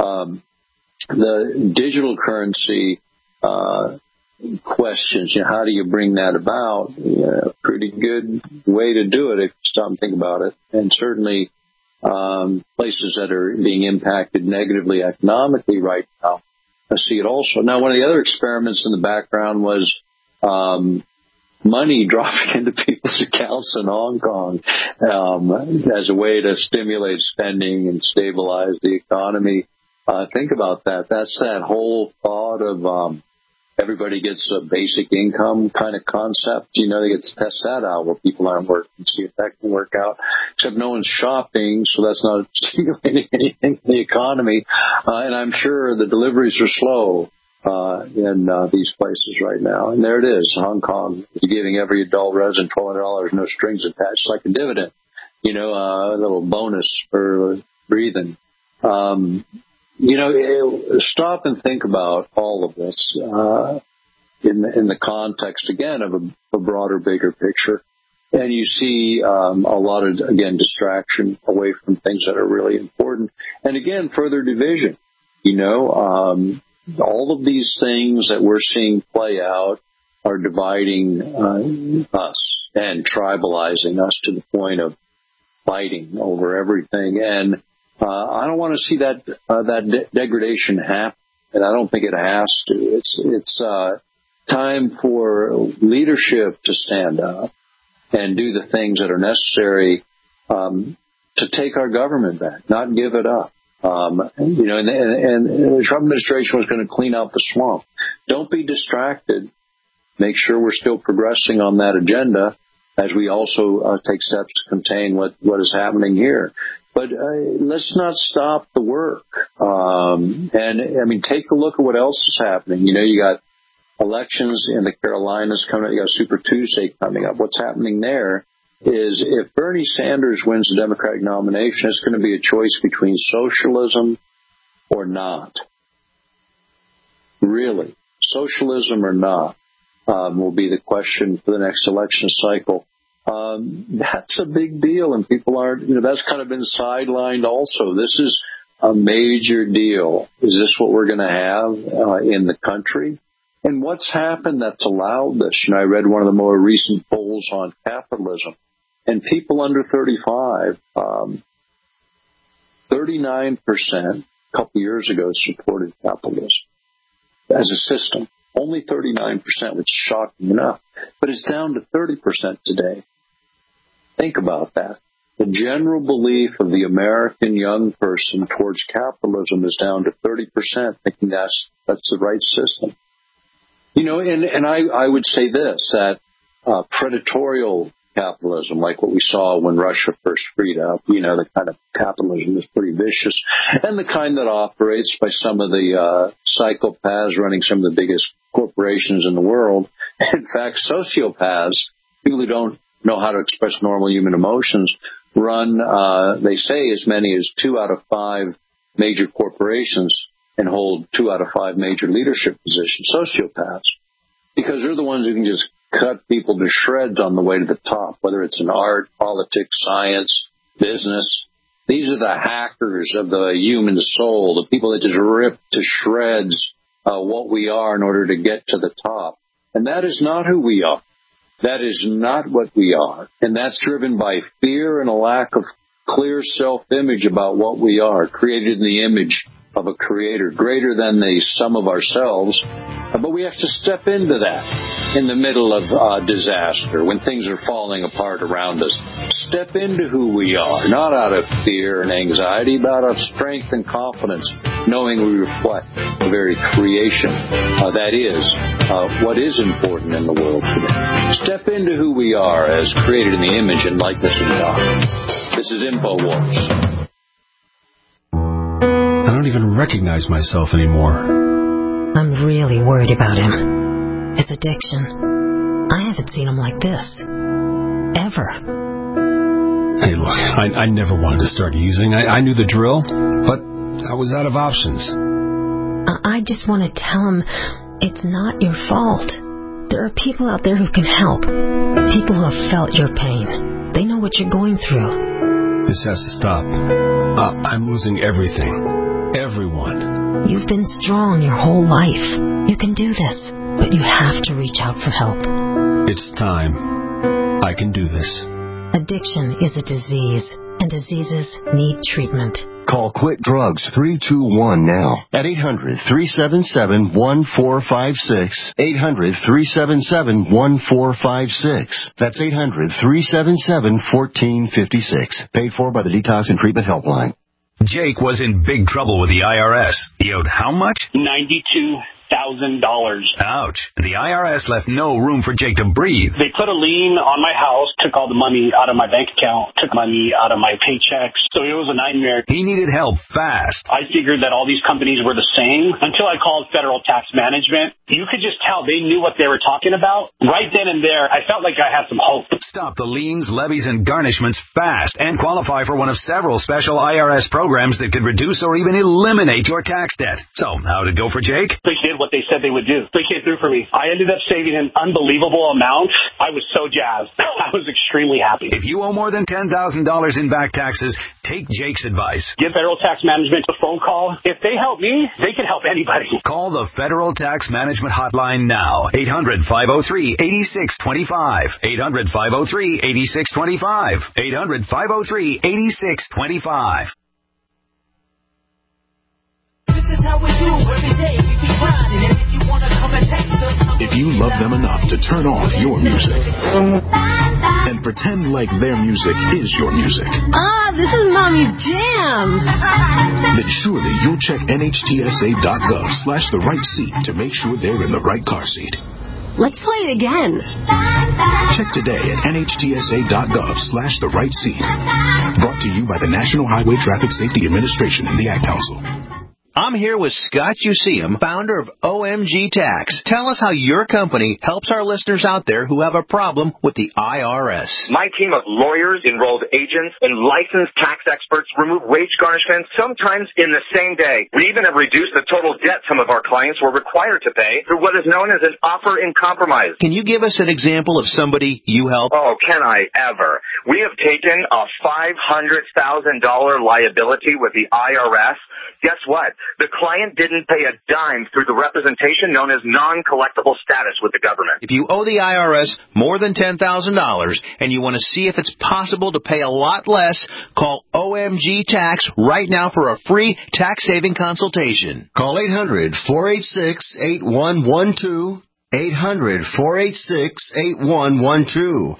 The digital currency questions, you know, how do you bring that about? A pretty good way to do it if you stop and think about it. And certainly places that are being impacted negatively economically right now, I see it also. Now, one of the other experiments in the background was money dropping into people's accounts in Hong Kong as a way to stimulate spending and stabilize the economy. Think about that. That's that whole thought of everybody gets a basic income kind of concept. You know, they get to test that out where people aren't working, see if that can work out. Except no one's shopping, so that's not stimulating anything in the economy. And I'm sure the deliveries are slow in these places right now. And there it is. Hong Kong is giving every adult resident $1,200, no strings attached, like a dividend. You know, a little bonus for breathing. You know, stop and think about all of this in the context, again, of a broader, bigger picture. And you see a lot of, again, distraction away from things that are really important. And, again, further division. You know, all of these things that we're seeing play out are dividing us and tribalizing us to the point of fighting over everything. And I don't want to see that degradation happen, and I don't think it has to. It's time for leadership to stand up and do the things that are necessary to take our government back, not give it up. You know, and the Trump administration was going to clean out the swamp. Don't be distracted. Make sure we're still progressing on that agenda as we also take steps to contain what is happening here. But let's not stop the work. And, I mean, take a look at what else is happening. You know, you got elections in the Carolinas coming up. You got Super Tuesday coming up. What's happening there is if Bernie Sanders wins the Democratic nomination, it's going to be a choice between socialism or not. Really. Socialism or not will be the question for the next election cycle. That's a big deal, and people aren't, you know, that's kind of been sidelined also. This is a major deal. Is this what we're going to have in the country? And what's happened that's allowed this? You know, I read one of the more recent polls on capitalism, and people under 35, 39% a couple years ago supported capitalism as a system. Only 39%, which is shocking enough. But it's down to 30% today. Think about that. The general belief of the American young person towards capitalism is down to 30%, thinking that's the right system. You know, and I would say this, that predatorial capitalism, like what we saw when Russia first freed up, you know, the kind of capitalism is pretty vicious, and the kind that operates by some of the psychopaths running some of the biggest corporations in the world. In fact, sociopaths, people who don't know how to express normal human emotions, run, they say, as many as 2 out of 5 major corporations and hold 2 out of 5 major leadership positions, sociopaths, because they're the ones who can just cut people to shreds on the way to the top, whether it's in art, politics, science, business. These are the hackers of the human soul, the people that just rip to shreds what we are in order to get to the top. And that is not who we are. That is not what we are. And that's driven by fear and a lack of clear self-image about what we are, created in the image of a creator greater than the sum of ourselves. But we have to step into that in the middle of disaster, when things are falling apart around us. Step into who we are, not out of fear and anxiety, but out of strength and confidence, knowing we reflect the very creation that is what is important in the world today. Step into who we are as created in the image and likeness of God. This is InfoWars. I don't even recognize myself anymore. I'm really worried about him. His addiction. I haven't seen him like this. Ever. Hey, look, I never wanted to start using. I knew the drill, but I was out of options. I just want to tell him it's not your fault. There are people out there who can help. People who have felt your pain. They know what you're going through. This has to stop. I'm losing everything. Everyone. You've been strong your whole life. You can do this, but you have to reach out for help. It's time. I can do this. Addiction is a disease, and diseases need treatment. Call Quit Drugs 321 now at 800-377-1456. 800-377-1456. That's 800-377-1456. Paid for by the Detox and Treatment Helpline. Jake was in big trouble with the IRS. He owed how much? $92,000. Ouch. The IRS left no room for Jake to breathe. They put a lien on my house, took all the money out of my bank account, took money out of my paychecks. So it was a nightmare. He needed help fast. I figured that all these companies were the same until I called Federal Tax Management. You could just tell they knew what they were talking about. Right then and there, I felt like I had some hope. Stop the liens, levies, and garnishments fast and qualify for one of several special IRS programs that could reduce or even eliminate your tax debt. So, how'd it go for Jake? They did what they said they would do. They came through for me. I ended up saving an unbelievable amount. I was so jazzed. I was extremely happy. If you owe more than $10,000 in back taxes, take Jake's advice. Give Federal Tax Management a phone call. If they help me, they can help anybody. Call the Federal Tax Management Hotline now. 800-503-8625. 800-503-8625. 800-503-8625. This is how we do every day. We keep grinding, and if you wanna come and text us, if you love them enough to turn off your music and pretend like their music is your music, this is Mommy's jam. then surely you'll check NHTSA.gov/the-right-seat to make sure they're in the right car seat. Let's play it again. Check today at NHTSA.gov/the-right-seat. Brought to you by the National Highway Traffic Safety Administration and the Ad Council. I'm here with Scott Useum, founder of OMG Tax. Tell us how your company helps our listeners out there who have a problem with the IRS. My team of lawyers, enrolled agents, and licensed tax experts remove wage garnishments sometimes in the same day. We even have reduced the total debt some of our clients were required to pay through what is known as an offer in compromise. Can you give us an example of somebody you help? Oh, can I ever? We have taken a $500,000 liability with the IRS. Guess what? The client didn't pay a dime through the representation known as non-collectible status with the government. If you owe the IRS more than $10,000 and you want to see if it's possible to pay a lot less, call OMG Tax right now for a free tax-saving consultation. Call 800-486-8112. 800-486-8112.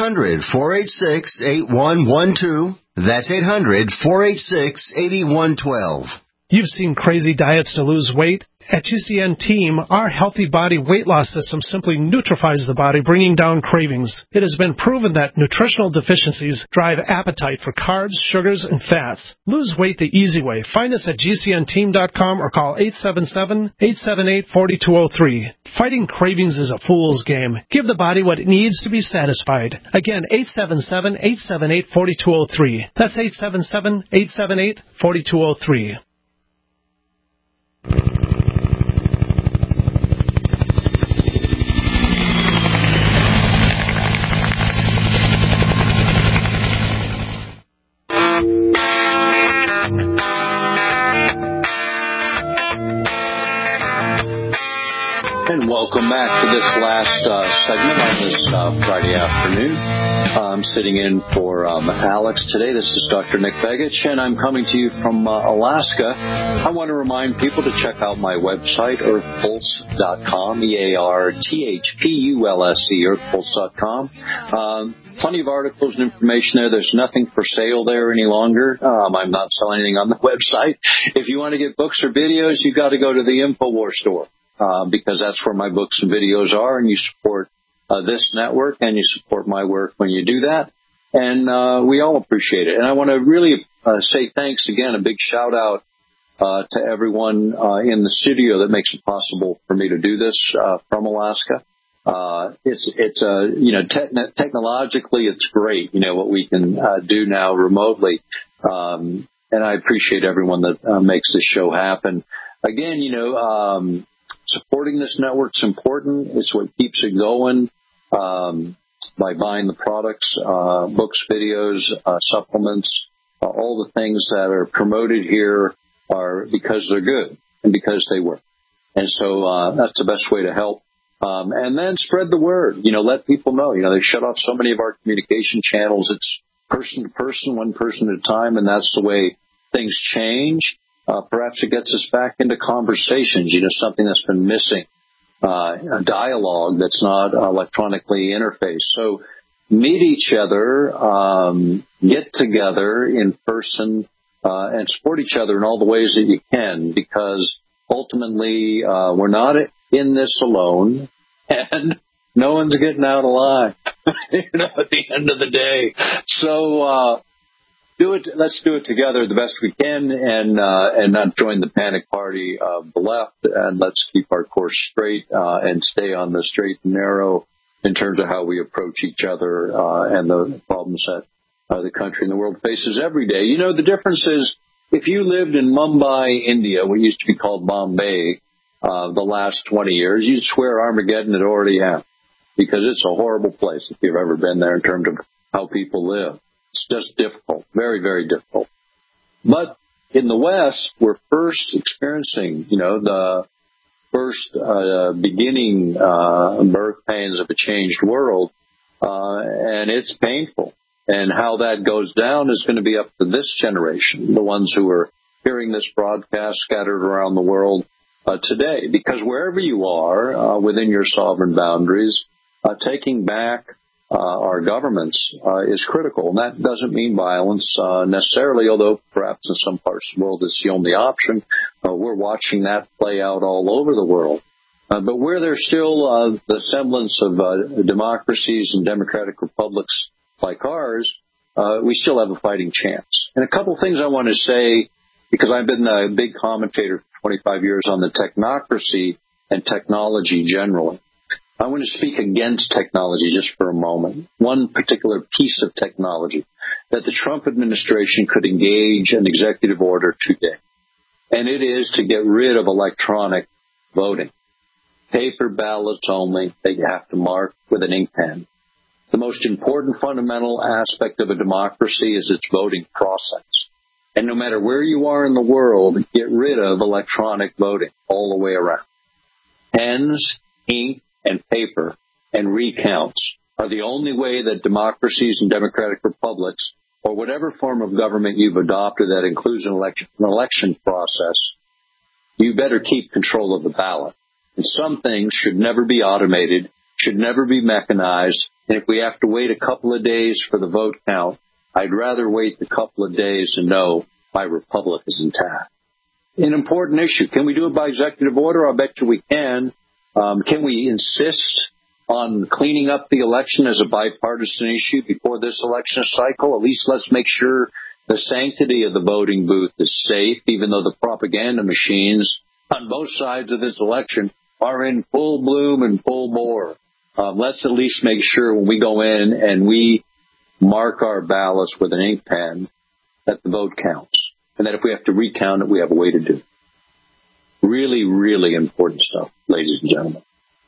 800-486-8112. That's 800-486-8112. You've seen crazy diets to lose weight. At GCN Team, our healthy body weight loss system simply neutralizes the body, bringing down cravings. It has been proven that nutritional deficiencies drive appetite for carbs, sugars, and fats. Lose weight the easy way. Find us at GCNteam.com or call 877-878-4203. Fighting cravings is a fool's game. Give the body what it needs to be satisfied. Again, 877-878-4203. That's 877-878-4203. And welcome back to this last segment on this Friday afternoon. I'm sitting in for Alex today. This is Dr. Nick Begich, and I'm coming to you from Alaska. I want to remind people to check out my website, earthpulse.com, EARTHPULSE, earthpulse.com. Plenty of articles and information there. There's nothing for sale there any longer. I'm not selling anything on the website. If you want to get books or videos, you've got to go to the InfoWars store. Because that's where my books and videos are, and you support this network, and you support my work when you do that, and we all appreciate it. And I want to really say thanks again, a big shout-out to everyone in the studio that makes it possible for me to do this from Alaska. Technologically, it's great, what we can do now remotely, and I appreciate everyone that makes this show happen. Again, supporting this network's important. It's what keeps it going by buying the products, books, videos, supplements, all the things that are promoted here are because they're good and because they work. And so that's the best way to help. And then spread the word. Let people know. They shut off so many of our communication channels. It's person to person, one person at a time, and that's the way things change, perhaps it gets us back into conversations, something that's been missing, a dialogue that's not electronically interfaced. So meet each other, get together in person, and support each other in all the ways that you can, because ultimately we're not in this alone, and no one's getting out alive, at the end of the day. So do it. Let's do it together the best we can, and not join the panic party of the left. And let's keep our course straight and stay on the straight and narrow in terms of how we approach each other and the problems that the country and the world faces every day. The difference is, if you lived in Mumbai, India, what used to be called Bombay, the last 20 years, you'd swear Armageddon had already happened, because it's a horrible place if you've ever been there in terms of how people live. It's just difficult, very, very difficult. But in the West, we're first experiencing, the first beginning birth pains of a changed world, and it's painful. And how that goes down is going to be up to this generation, the ones who are hearing this broadcast scattered around the world today. Because wherever you are within your sovereign boundaries, taking back our governments is critical. And that doesn't mean violence necessarily, although perhaps in some parts of the world it's the only option. We're watching that play out all over the world. But where there's still the semblance of democracies and democratic republics like ours, we still have a fighting chance. And a couple of things I want to say, because I've been a big commentator for 25 years on the technocracy and technology generally. I want to speak against technology just for a moment. One particular piece of technology that the Trump administration could engage an executive order today, and it is to get rid of electronic voting. Paper ballots only that you have to mark with an ink pen. The most important fundamental aspect of a democracy is its voting process. And no matter where you are in the world, get rid of electronic voting all the way around. Pens, ink, and paper and recounts are the only way that democracies and democratic republics, or whatever form of government you've adopted that includes an election process, you better keep control of the ballot. And some things should never be automated, should never be mechanized, and if we have to wait a couple of days for the vote count, I'd rather wait a couple of days and know my republic is intact. An important issue. Can we do it by executive order? I bet you we can. Can we insist on cleaning up the election as a bipartisan issue before this election cycle? At least let's make sure the sanctity of the voting booth is safe, even though the propaganda machines on both sides of this election are in full bloom and full bore. Let's at least make sure when we go in and we mark our ballots with an ink pen that the vote counts, and that if we have to recount it, we have a way to do it. Really, really important stuff, ladies and gentlemen.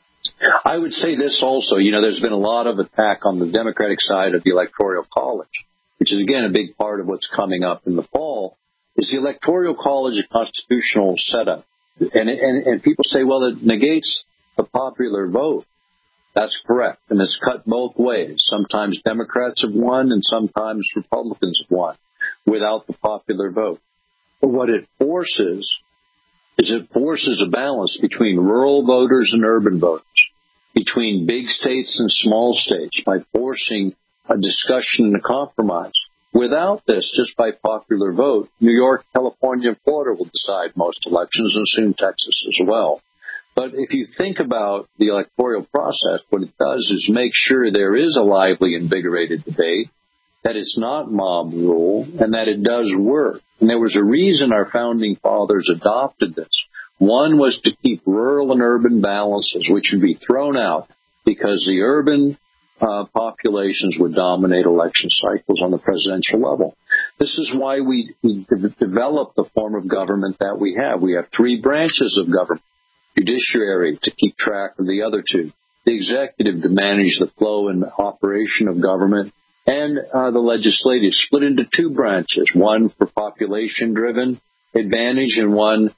I would say this also, there's been a lot of attack on the Democratic side of the Electoral College, which is, again, a big part of what's coming up in the fall, is the Electoral College a constitutional setup. And people say, well, it negates the popular vote. That's correct, and it's cut both ways. Sometimes Democrats have won, and sometimes Republicans have won without the popular vote. But what it forces is a balance between rural voters and urban voters, between big states and small states, by forcing a discussion and a compromise. Without this, just by popular vote, New York, California, and Florida will decide most elections, and soon Texas as well. But if you think about the electoral process, what it does is make sure there is a lively, invigorated debate, that it's not mob rule, and that it does work. And there was a reason our founding fathers adopted this. One was to keep rural and urban balances, which would be thrown out because the urban populations would dominate election cycles on the presidential level. This is why we developed the form of government that we have. We have three branches of government. Judiciary to keep track of the other two. The executive to manage the flow and operation of government. And the legislative split into two branches, one for population-driven advantage and one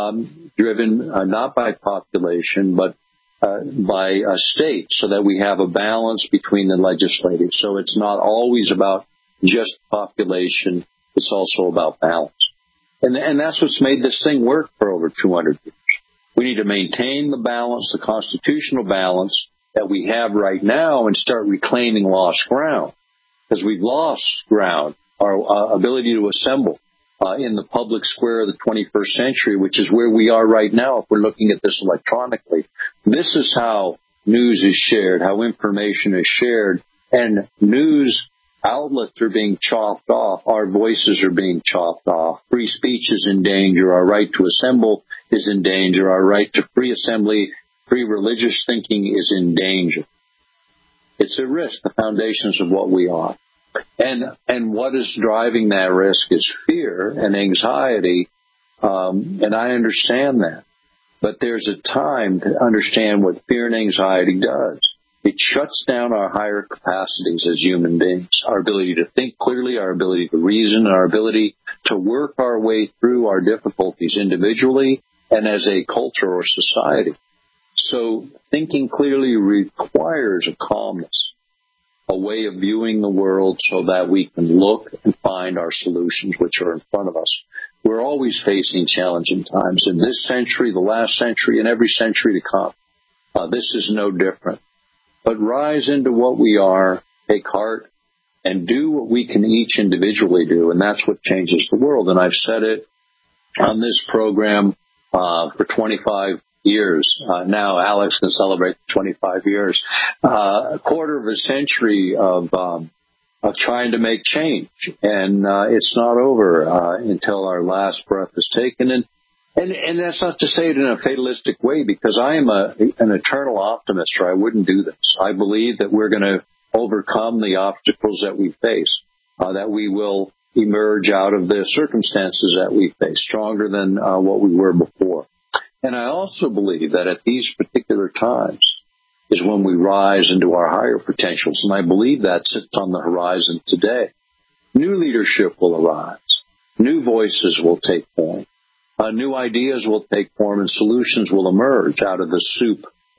driven not by population but by a state, so that we have a balance between the legislative. So it's not always about just population, it's also about balance. And that's what's made this thing work for over 200 years. We need to maintain the balance, the constitutional balance that we have right now, and start reclaiming lost ground. Because we've lost ground, our ability to assemble in the public square of the 21st century, which is where we are right now if we're looking at this electronically. This is how news is shared, how information is shared, and news outlets are being chopped off. Our voices are being chopped off. Free speech is in danger. Our right to assemble is in danger. Our right to free assembly, free religious thinking is in danger. It's a risk, the foundations of what we are. And what is driving that risk is fear and anxiety, and I understand that. But there's a time to understand what fear and anxiety does. It shuts down our higher capacities as human beings, our ability to think clearly, our ability to reason, our ability to work our way through our difficulties individually and as a culture or society. So thinking clearly requires a calmness, a way of viewing the world so that we can look and find our solutions which are in front of us. We're always facing challenging times in this century, the last century, and every century to come. This is no different. But rise into what we are, take heart, and do what we can each individually do, and that's what changes the world. And I've said it on this program for 25 years. Now Alex can celebrate 25 years. A quarter of a century of trying to make change. And it's not over until our last breath is taken. And that's not to say it in a fatalistic way, because I am an eternal optimist, or I wouldn't do this. I believe that we're going to overcome the obstacles that we face, that we will emerge out of the circumstances that we face stronger than what we were before. And I also believe that at these particular times is when we rise into our higher potentials, and I believe that sits on the horizon today. New leadership will arise. New voices will take form. New ideas will take form, and solutions will emerge out of the soup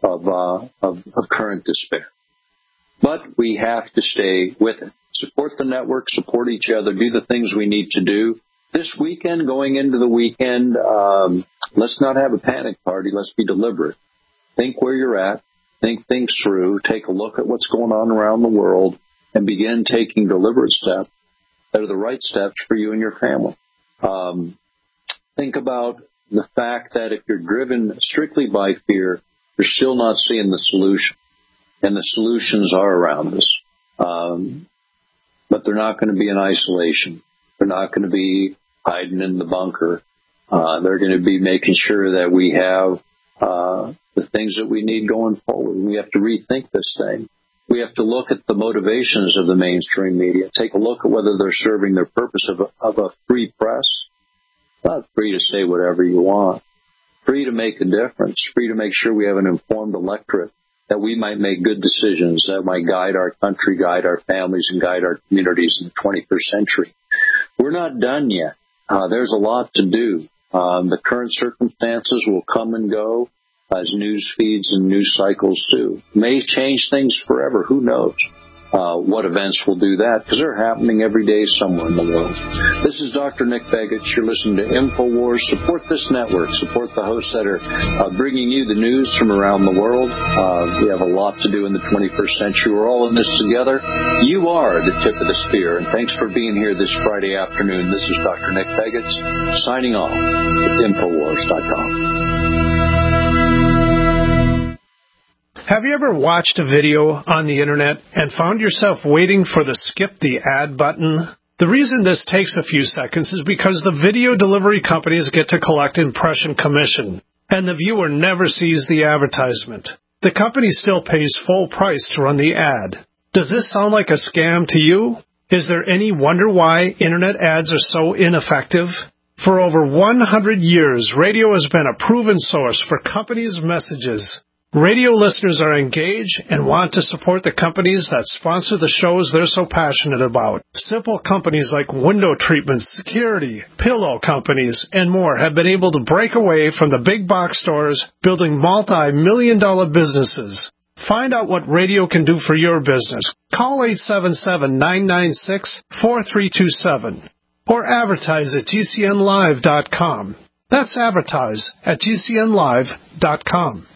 of current despair. But we have to stay with it. Support the network, support each other, do the things we need to do. This weekend, going into the weekend, let's not have a panic party. Let's be deliberate. Think where you're at. Think things through. Take a look at what's going on around the world and begin taking deliberate steps that are the right steps for you and your family. Think about the fact that if you're driven strictly by fear, you're still not seeing the solution. And the solutions are around us. But they're not going to be in isolation. They're not going to be hiding in the bunker. They're going to be making sure that we have the things that we need going forward. We have to rethink this thing. We have to look at the motivations of the mainstream media. Take a look at whether they're serving their purpose of a free press. Not free to say whatever you want. Free to make a difference. Free to make sure we have an informed electorate, that we might make good decisions that might guide our country, guide our families, and guide our communities in the 21st century. We're not done yet. There's a lot to do. The current circumstances will come and go as news feeds and news cycles do. May change things forever. Who knows what events will do that, because they're happening every day somewhere in the world. This is Dr. Nick Begich. You're listening to InfoWars. Support this network. Support the hosts that are bringing you the news from around the world. We have a lot to do in the 21st century. We're all in this together. You are the tip of the spear, and thanks for being here this Friday afternoon. This is Dr. Nick Begich signing off at InfoWars.com. Have you ever watched a video on the internet and found yourself waiting for the skip the ad button? The reason this takes a few seconds is because the video delivery companies get to collect impression commission, and the viewer never sees the advertisement. The company still pays full price to run the ad. Does this sound like a scam to you? Is there any wonder why internet ads are so ineffective? For over 100 years, radio has been a proven source for companies' messages. Radio listeners are engaged and want to support the companies that sponsor the shows they're so passionate about. Simple companies like window treatments, security, pillow companies, and more have been able to break away from the big box stores, building multi-million-dollar businesses. Find out what radio can do for your business. Call 877-996-4327. or advertise at GCNlive.com. That's advertise at GCNlive.com.